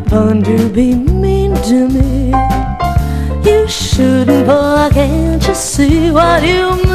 born to be mean to me. You shouldn't, boy, can't you see what you mean?